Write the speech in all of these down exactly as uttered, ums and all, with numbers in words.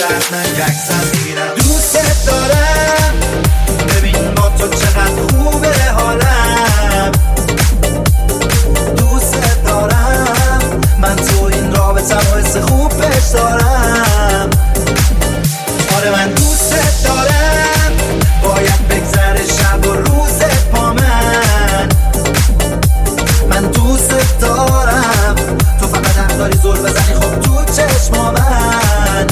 درد من یکسر میگیرم. دوست دارم ببین با تو چقدر خوبه حالم، دوست دارم من تو این رابطه و حس خوب پیش دارم. آره من دوست دارم باید بگذره شب و روزت با من. من دوست دارم تو فقط حق داری زل بزنی خب تو چشما من.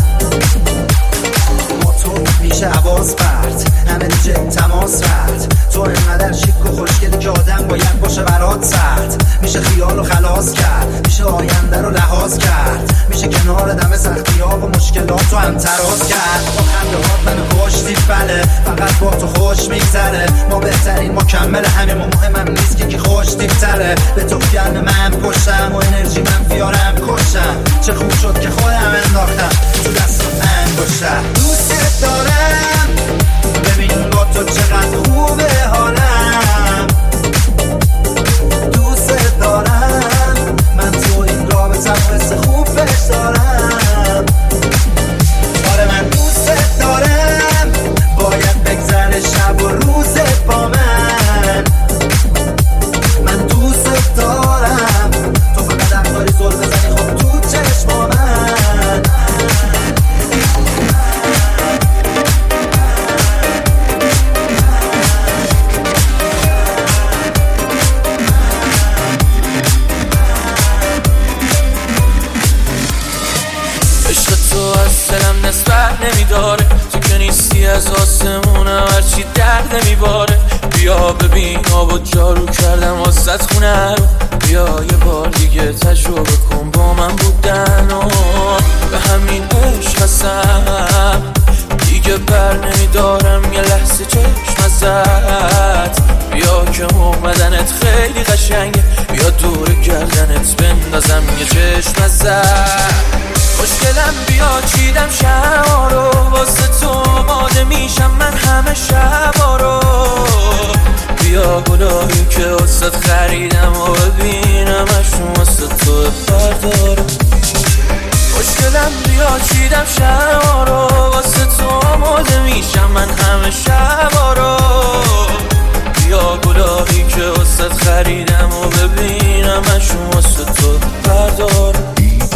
با تو میشه حواس پرت همه دیگه تماس رد. تو اینقدر شیک و خوشگلی که آدم باید باشه برات سرد. میشه خیال و خلاص کرد، میشه آینده رو لحاظ کرد، میشه کنار دم سختی ها و مشکلات رو هم تراز کرد. با خنده هات منو کشتی بله، فقط با تو خوش میگذره. ما بهترین مکمل همه ما، مهمم نیست که کی خوش دیبتره. به تو گرم من پشتم و انرژی من فیارم کشم. چه خوب شد که خودم انداختم تو دست انگشتم. دوست دارم ببین با تو چقدر خوبه حالم، دوست دارم من تو این رابطه و حس خوب پیش دارم. آره من دوست دارم باید بگذره شب و روزت با من. من دوست دارم تو فقط حق داری زل بزنی خب تو چشما من. نمیداره تو که نیستی از آسمونم هرچی درد نمیباره. بیا ببین آب و جارو کردم واسط خونه رو، بیا یه بار دیگه تجربه کن با من بودن و به همین عشق هستم دیگه بر نمیدارم یه لحظه چشم ازت. بیا که اومدنت خیلی قشنگه، بیا دور گردنت بندازم یه چشم ازت. خوشگلم بیا چیدم شبا رو واسه تو ماده میشم من همه شبا رو. بیا گلایی که واسه خریدم و ببینم اشون واسه تو بردارم. خوشگلم بیا چیدم شبا رو واسه تو ماده میشم من همه شبا رو. بیا گلایی که واسه خریدم و ببینم اشون واسه تو بردارم.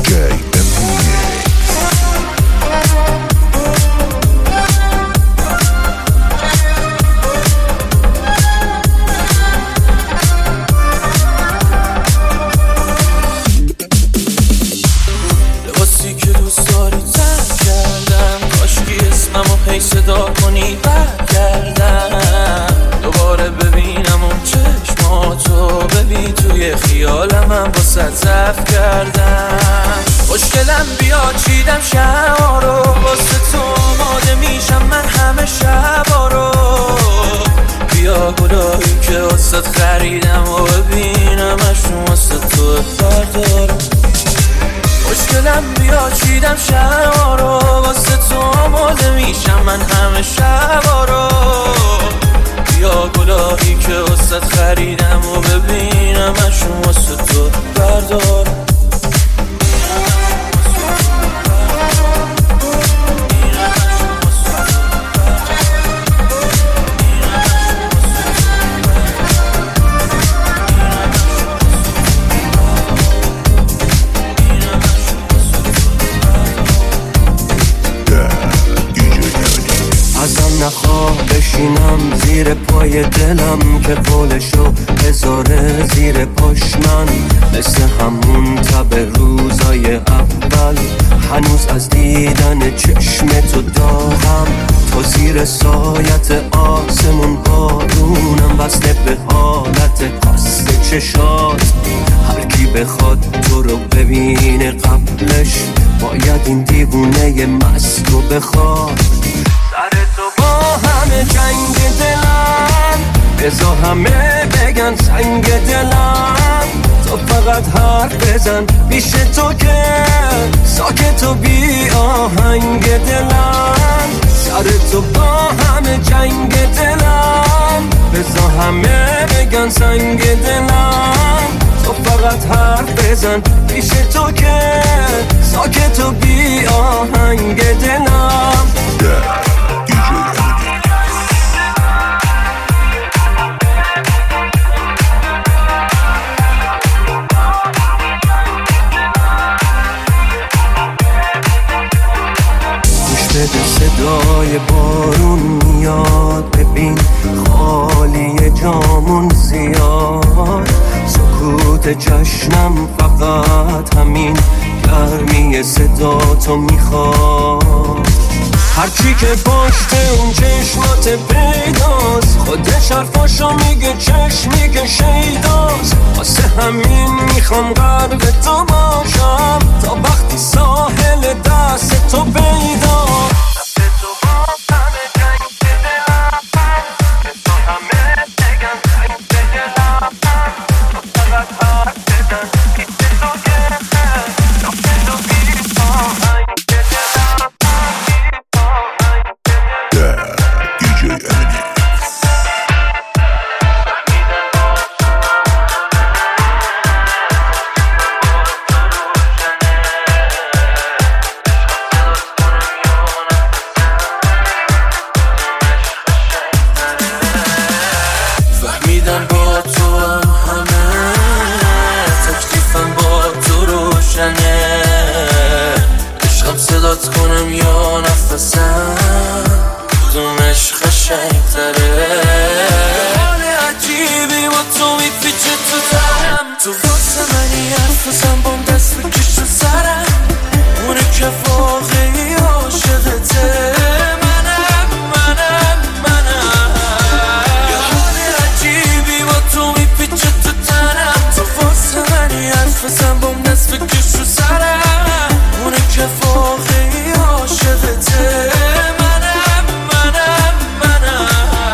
صدا کنی برگردم دوباره ببینم اون چشماتو، ببین توی خیالم هم واسه ضعف کردم. خوشگلم بیا چیدم شبا رو واسه تو ماده میشم من همه شبا رو. بیا گلایی که واسه خریدم و ببینم اشون واسه تو بردارم. خوشگلم بیا چیدم شبا رو واسه تو ماده میشم من همه شبا رو. بیا گلایی که واسه خریدم و ببینم اشون واسه تو بردارم. نخواه بشینم زیر پای دلم که قولشو بذاره زیر پاش من. مثل همون تب روزای اول هنوز از دیدن چشم تو داغم. تو زیر سایت آسمون بارونم وصله به حالت قصد چشات. هر کی بخواد تو رو ببینه قبلش باید این دیوونه مست رو بخواد. سر تو با همه جنگ دلم بزا همه بگن سنگ دلم. تو فقط حرف بزن پیش تو که ساکت و بی آهنگ دلم. سر تو با همه جنگ دلم بزا همه بگن سنگ دلم. تو فقط حرف بزن پیش تو که ساکت و بی آهنگ دلم. بده صدای بارون میاد، ببین خالی جامون زیاد، سکوت جشنم فقط همین گرمی صدا تو میخواد. هرچی که پشت اون چشمات پیداست، خودش حرفاشو میگه، چشم میگه شیداست. واسه همین میخوام غرق تو باشم تا وقتی ساحل دست تو پیدا. کنم یا نفسم کدومش قشنگ‌تره. حال عجیبی با تو میپیچه تو ترم، تو واسه منی حرف بزن بام دست بکش رو سرم، اونه که واقعی عاشقته. منم منم منم یه حال عجیبی با تو میپیچه تو ترم، تو واسه منی حرف بزن بام دست بکش رو سرم، اونه که واقعی عاشقته. منم منم منم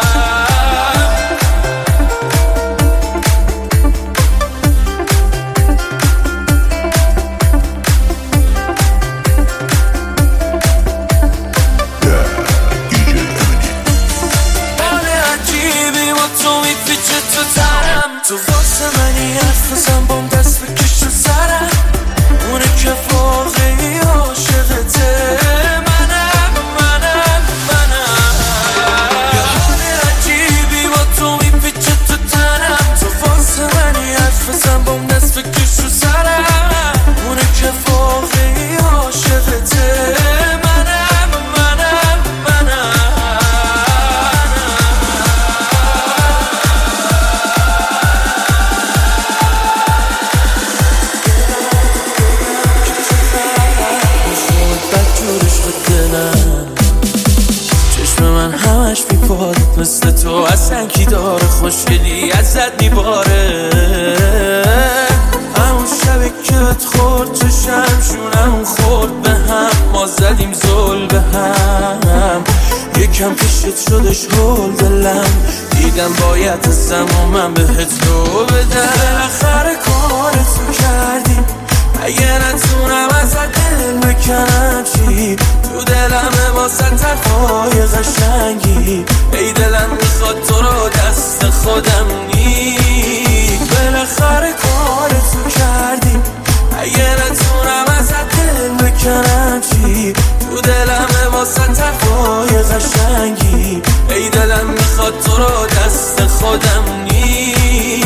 حال عجیبی با تو میپیچه تو ترم، تو واسه منی حرف بزن بام دست بکش رو سرم، اونه که واقعی عاشقته. منم منم منم یه حال عجیبی با تو میپیچه تو تنم، تو واسه منی حرف بزن بام دست بکش رو سرم، اونه که واقعی عاشقته. منم منم منم بدجورش به دلم، چشم من همش میپاد مثل تو، اصلا کی داره خوشگلی ازت میباره. همون شبی که بهت خورد چشم شونم خورد به هم، ما زدیم زل به هم، یکم پیشت شدش هول دلم، دیدم باید ازم و من بهت رو بدم. بالاخره کارتو کردیم، اگه نتونم ازت دل بکنم چی، تو دلم واسه حرفای قشنگی، ای دلم میخواد تو رو دست خودم نی. بالاخره کارتو کردیم، اگه نتونم ازت دل بکنم چی، تو دلم واسه حرفای قشنگی، ای دلم میخواد تو رو دست خودم نی.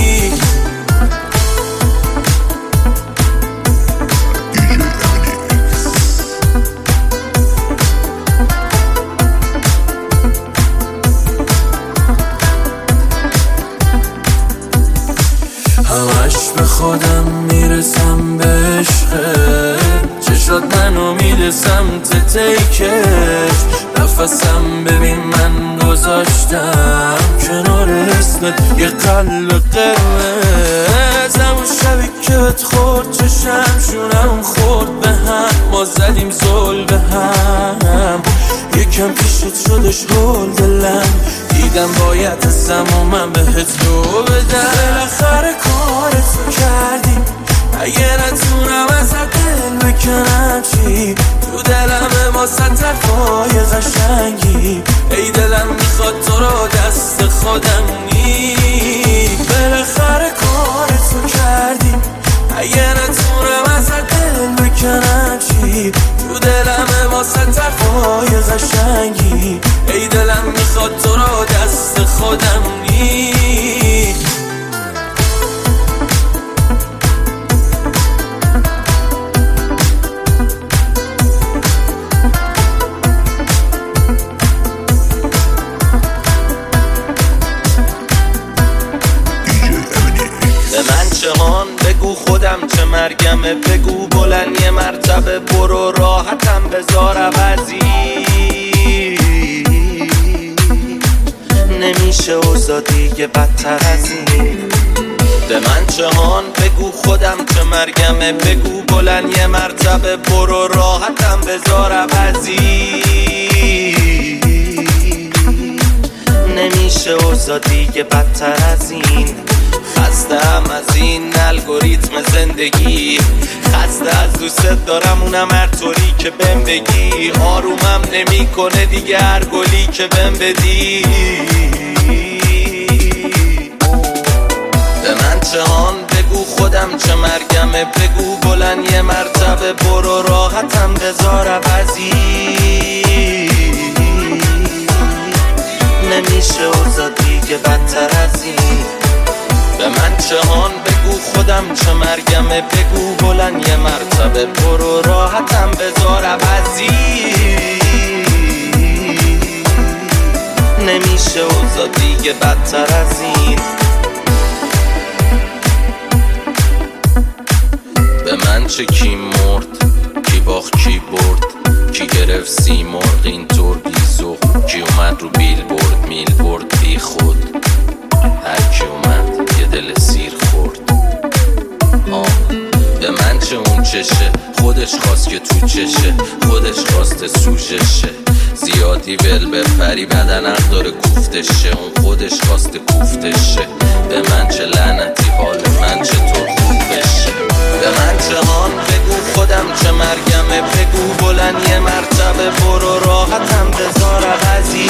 همش به خودم میرسم به عشقت، چشات منو میرسم تیکش، نفسم ببین من گذاشتم کنار اسمت یه قلب قرمز. همون شبی که بهت خورد چشم شونم خورد به هم، ما زدیم زل به هم، یکم پیشت شدش هول دلم، دیدم باید ازم و من بهت رو بدم. بالاخره کارتو کردیم، اگه نتونم ازت دل بکنم چی، تو دلم واسه حرفای قشنگی، ای دلم میخواد تو رو دست خودم نی. بالاخره کارتو کردیم، اگه نتونم ازت دل بکنم چی، تو دلم واسه حرفای قشنگی، ای دلم میخواد تو رو دست خودم نی. مرگمه بگو بلند یه مرتبه برو راحتم بذار عوضی نمیشه اوضاع دیگه بدتر از این به من جهان بگو خودم چه مرگمه بگو بلند یه مرتبه برو راحتم بذار عوضی نمیشه اوضاع دیگه بدتر از این خستم از این الگوریتم زندگی خسته از دوست دارم اونم هر طوری که بهم بگی آرومم نمی کنه دیگه هر گلی که بهم بدی به من جهان بگو خودم چه مرگمه بگو بلند یه مرتبه برو راحتم بذار عوضی نمیشه اوضاع دیگه بدتر از این به من جهان بگو خودم چه مرگمه بگو بلند یه مرتبه برو راحتم بذار عوضی نمیشه اوضاع دیگه بدتر از این به من چه کی مرد کی باخت کی برد کی گرفت سی مرغ اینطور بیزو کی اومد رو بیل برد میل برد بی خود هر کی اومد یه دل سیر خورد آه به من چه اون چشه خودش خواست که تو چشه خودش خواسته سوژشه زیادی ول بپری بدن حق داره کوفتشه اون خودش خواسته کوفتشه به من چه لعنتی حال من چطور خوب بشه به من جهان بگو خودم چه مرگمه بگو بلند یه مرتبه برو راحتم بذار عوضی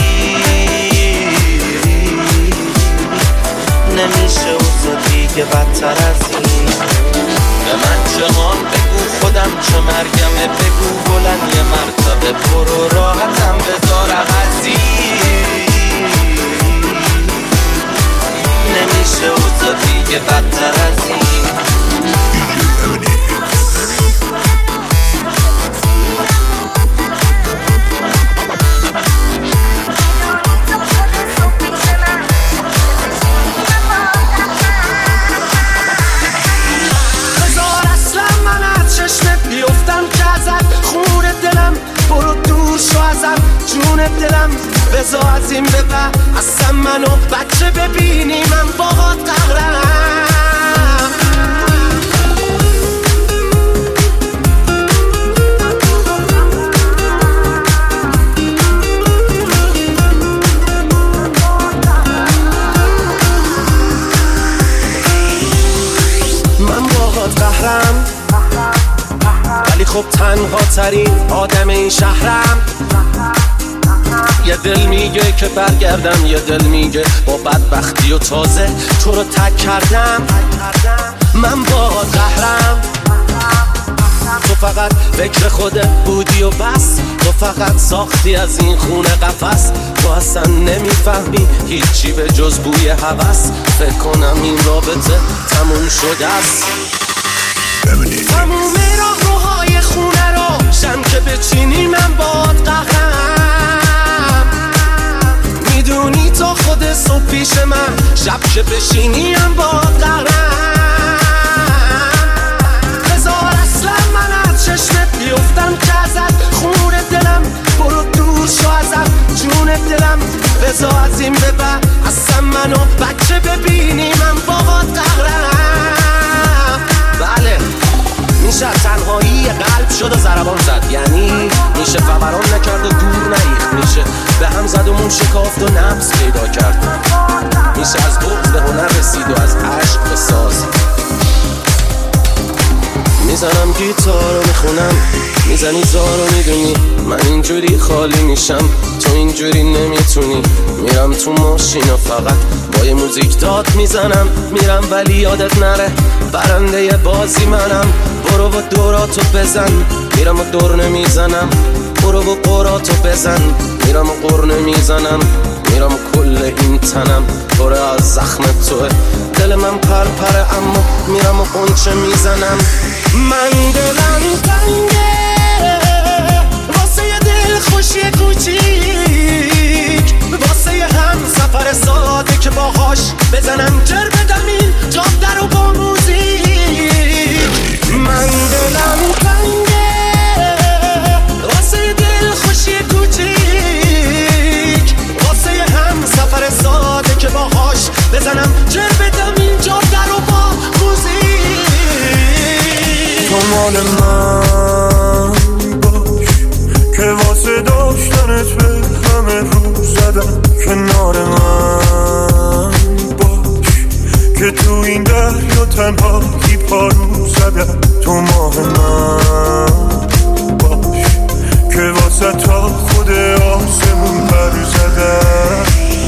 نمیشه اوضاع دیگه بدتر از این به من جهان بگو خودم چه مرگمه بگو بلند یه مرتبه برو راحتم بذار عوضی نمیشه اوضاع دیگه بدتر از این دلم بزا از این به بعد اصلا منو بچه ببینی من باهات قهرم من باهات قهرم ولی خب تنها ترین آدم این شهرم یه دل میگه که برگردم یه دل میگه با بدبختی و تازه تو رو تک کردم من با قهرم تو فقط فکر خودت بودی و بس تو فقط ساختی از این خونه قفس تو اصلا نمیفهمی هیچی به جز بوی هوس فکر کنم این رابطه تموم شده است تموم راه روهای خونه رو شم که بچینی من باد قهرم میدونی تا خود صبح پیش من شب که بشینیم باد قهرم بذار اصلا من از چشمت بیفتم که ازت خون دلم برو دور شو ازم جون دلم بذار از این به بعد اصلا منو بچه ببینی من باد قهرم بله میشه تنهایی قلب شد و ضربان زد یعنی میشه فوران نکرد و دور نیخت میشه به هم زد و مون شکافت و نفس پیدا کرد میشه از بغض به هنر رسید و از عشق به ساز میزنم گیتار رو میخونم میزنی زار رو میدونی من اینجوری خالی میشم تو اینجوری نمیتونی میرم تو ماشین و فقط با یه موزیک داد میزنم میرم ولی یادت نره برنده بازی منم برو و دوراتو بزن میرم و دور نمیزنم برو و قراتو بزن میرم و قر نمیزنم میرم و کل این تنم پره از زخم توه دل من پر پره اما میرم و قنچه میزنم من دلم تنگه واسه یه دل خوشی کوچیک واسه یه هم سفر ساده که باهاش بزنم جر بدم این جاده رو با موزیک من زدم کنار من باش که تو این دریا تنهایی پارو زدم تو ماه من باش که واسه تا خود آسمون پر زدم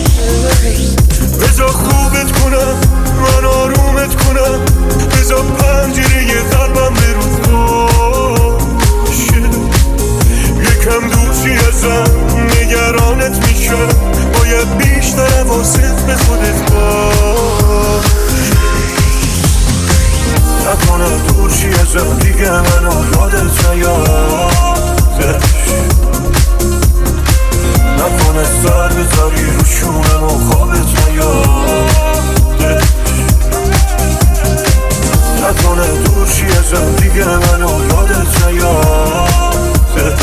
بذار خوبت کنم من آرومت کنم بذار پنجره قلبم به رو باشه یکم دوری ازم نگرانت میشم باید بیشتر حواست به خودت باش نکنه دوری ازم دیگه منو یادت نیادش نکنه سر بذاری رو شونم و خوابت نیادش نکنه دوری ازم دیگه منو یادت نیادش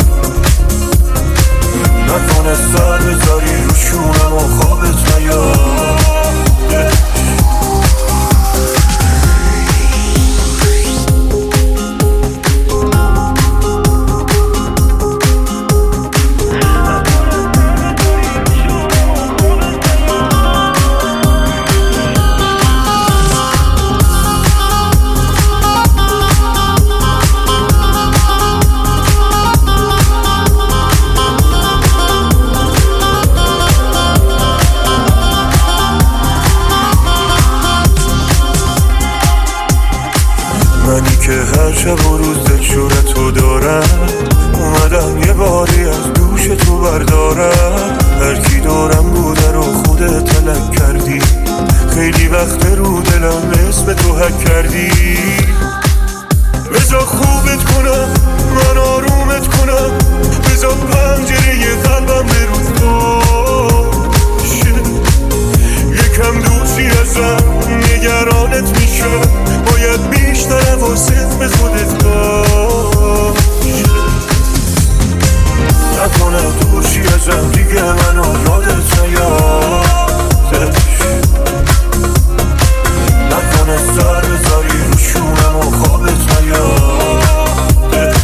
نکنه سر بذاری رو شونم و خوابت نیادش هر شب و روز دلشورتو دارم اومدم یه باری از دوش تو بردارم هر کی دورم بوده رو خودت تلک کردی خیلی وقت رو دلم اسم تو حک کردی بذار خوبت کنم من آرومت کنم بذار پنجره قلبم به رو باشه یکم دوستی ازم نگرانت میشم باید بیشتر حواست به خودت باش نکنه دوشی ازم دیگه منو یادت نیادش نکنه سر بذاری رو شونم و خوابت نیادش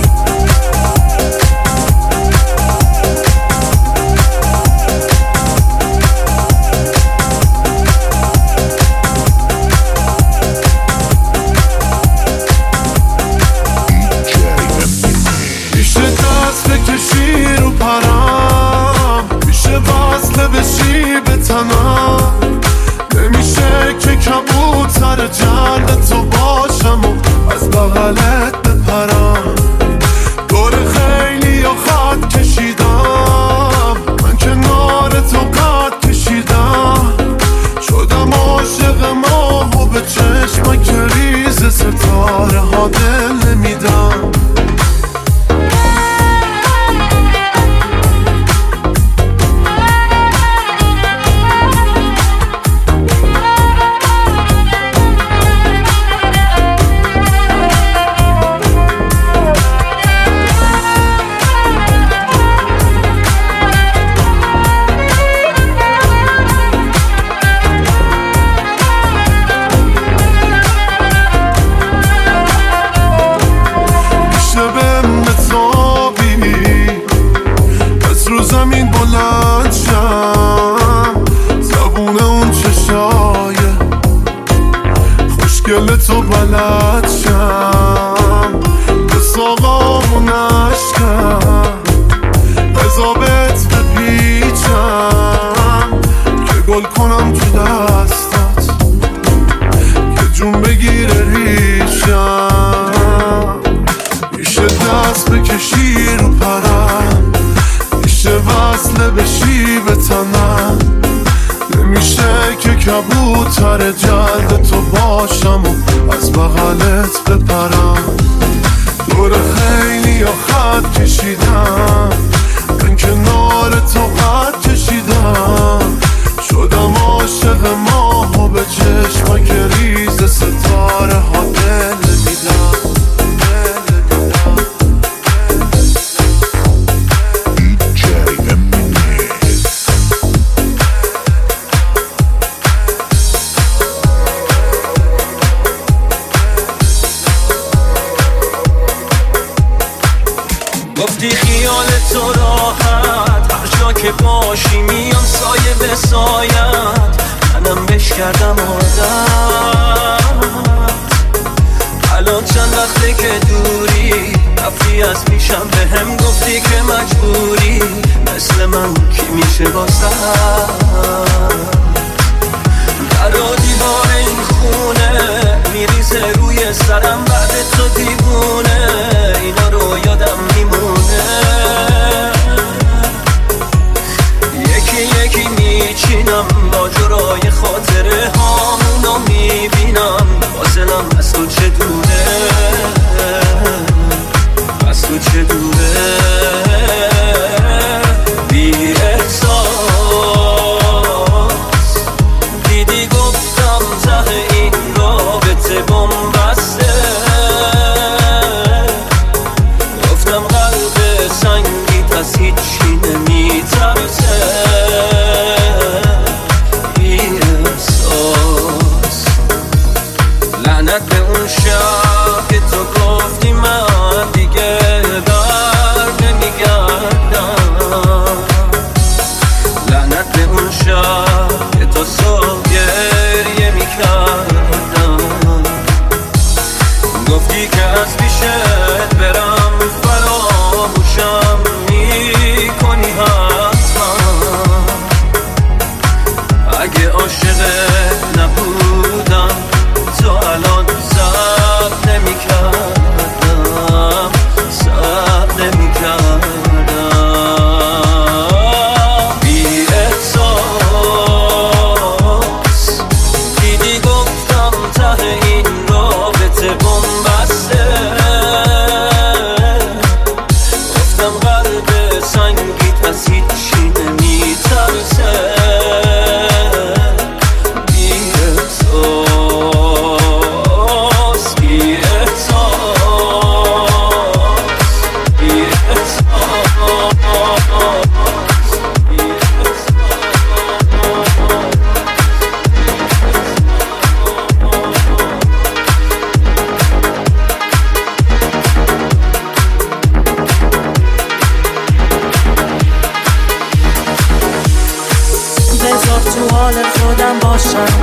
نمیشه که کبوتر جلد تو باشم و از بغلت بپرم دور خیلی یا خط کشیدم من کنار تو قد کشیدم شدم عاشق ماه و به چشم کریز ستاره ها دل نمیدم تو بلد شم به ساقامون عشقم عذابت بپیچم که گل کنم تو دستات که جون بگیره ریشم میشه دست بکشی رو پرم میشه وصله بشی به تنم نمیشه که کبوتر جلد تو باشم و از بغلت بپرم دور خیلی یا خط کشیدم من کنار تو قد کشیدم شدم عاشق ماه و به چشم کریز ستاره ها دل میدم گفتی خیالت باشی میام سایه به سایت، منم بش کردم عادت. الان چند وقته که دوری رفتی از پیشم، به هم گفتی که مجبوری، مثل من کی میشه واسه در و دیوار این خونه میریزه روی سرم بعد تو دیوونه، اینا رو یادم میمونه. یکی یکی میچینم با جرای خاطره هامونو میبینم، فاصلم از تو چه دوره، از تو چه دوره. بی احساس دیدی گفتم ته این رابطه بنبسته، گفتم قلب سنگیت از هیچی نمیترسه. بی احساس لعنت به اون شب که تو گفتی من دیگه بر نمیگردم، لعنت به اون شب که تو صبح گریه میکردم، گفتی که از پیشت برم فراموشم میکنی حتما، اگه عاشقت نبودم تو الان صبر نمیکردم، صبر نمیکردم. بی احساس دیدی گفتم ته این رابطه بنبسته، گفتم قلب سنگیت از هیچی نمیترسه. بی احساس بی احساس بی احساس بی بذار تو حال خودم باشم،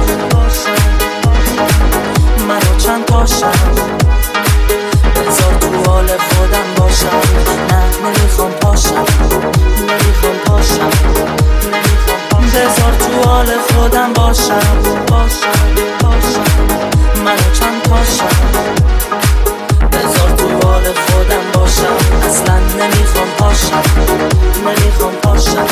منو چند پاشم. بذار تو حال خودم باشم، نه نمیخوام پاشم، نمیخوام پاشم، نمیخوام پاشم. بذار تو حال خودم باشم، باشم، باشم، منو چند پاشم. بذار تو حال خودم باشم، اصلا نمیخوام پاشم، نمیخوام پاشم.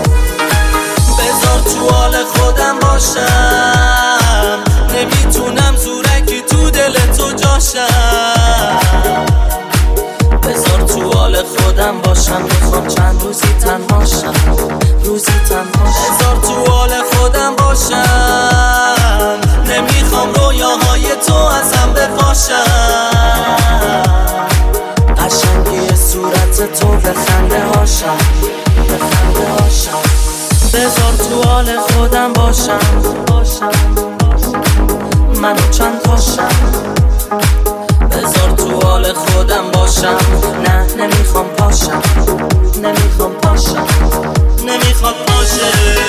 بذار تو حال خودم باشم، نمیتونم زورکی تو دل تو جاشم. بذار تو حال خودم باشم، میخوام چند روزی تنهاشم، روزی تنهاشم. بذار تو حال خودم باشم، نمیخوام رویاهای تو ازم بپاشم. قشنگی صورت تو به خنده هاشم، به خنده هاشم. بذار تو حال خودم باشم، باشم، منو چند پاشم. بذار تو حال خودم باشم، نه نمیخوام پاشم، نمیخوام پاشم، نمیخوام پاشم.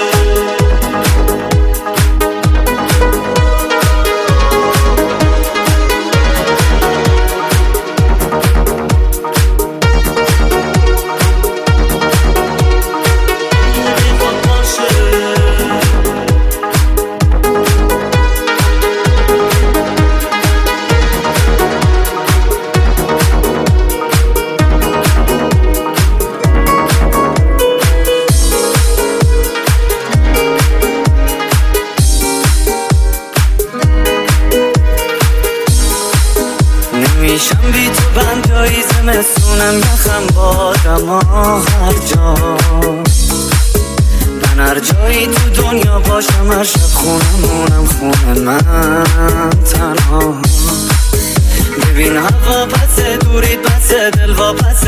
نمیشم بی تو بندایی زمستونم یخم بادم هر جا، من هر جایی تو دنیا باشم هر شب خونمونم خونه من تنها. ببین هوا پس دورید پس دل و پس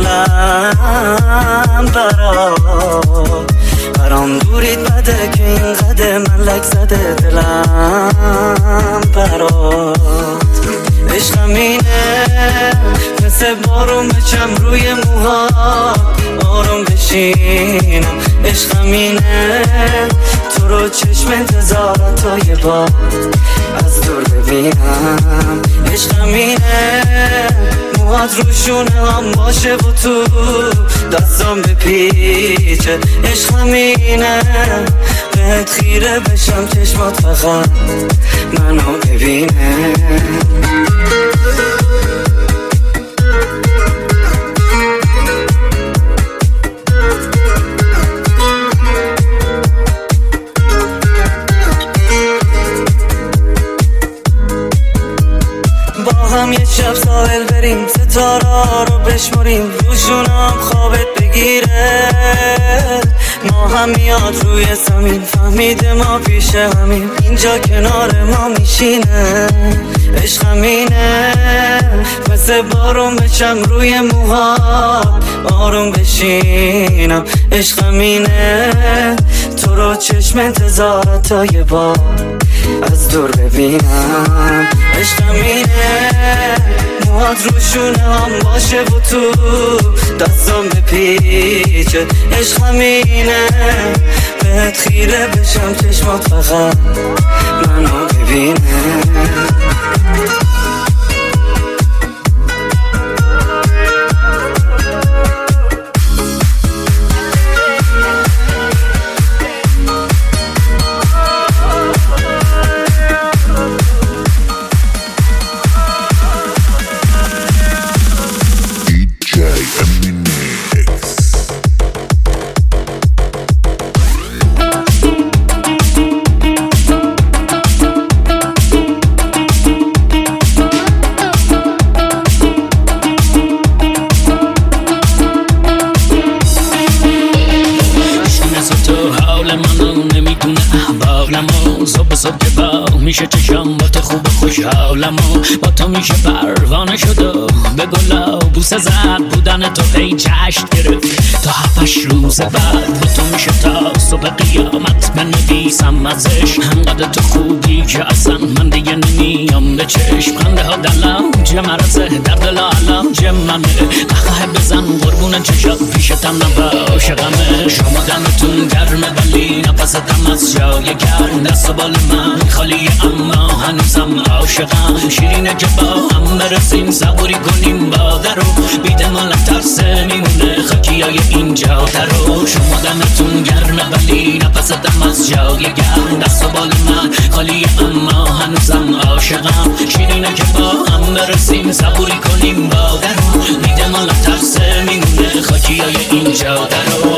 دلم برات، برام دورید بده که این قده من لک زده دلم برات. عشقم اینه مثل بارون بچم روی موها، آروم بشینم عشقم اینه تو رو چشم انتظارت تا یه بار از دور ببینم. عشقم اینه موهات روشونه هم باشه و تو دستام بپیچه. عشقم اینه بهت خیره بشم چشمات فقط منو ببینه. با هم یه شب ساحل بریم ستاره رو بشمریم روشونم خوابت بگیره. ما هم میاد روی زمین فهمیده ما پیش همین اینجا کنار ما میشینه. عشقم اینه مثل بارون بشم روی موها آروم بشینم. عشقم اینه تو رو چشم انتظارت تا یه بار از دور ببینم. عشقم اینه موهات روشونه هم باشه و تو دستام بپیچه. عشقم اینه بهت خیره بشم چشمات فقط منو ببینه. صبح که با میشه چشم با تو خوب خوشحالم و با تو میشه پروانه شد و به گلا بوسه زد بودن تو هی جشن گرفت تا هفتش روز بعد با تو میشه تا صبح قیامت بنویسم ازش. انقدر تو خوبی که اصلا من دیگه نمیام به چشم. خنده ها دلم چه مرزه در دل علاج منه. قهقه بزن قربون چشات پیشتم نباشه غمه. شما دمتون گرمه ولی نفستم از جای گرم. دست و بال من خالیه اما هنوزم عاشقم. شیرینه که با هم برسیم صبوری کنیم با درو بیده مال ترسه میمونه خاکیای اینجا درو. شما دمتون گرمه ولی نفستم از جای گرم. دست و بال من خالیه اما هنوزم عاشقم. شیرینه که با هم برسیم صبوری کنیم با درو بیده مال ترسه میمونه خاکیای اینجا درو.